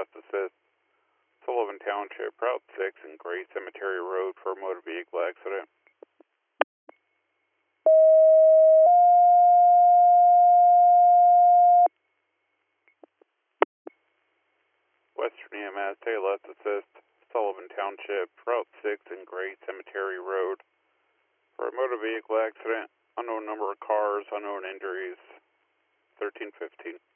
left assist. Sullivan Township, Route 6 and Gray Cemetery Road for a motor vehicle accident. Western EMS, take left assist. Sullivan Township, Route 6 and Gray Cemetery Road for a motor vehicle accident. Unknown number of cars, unknown injuries. 1315.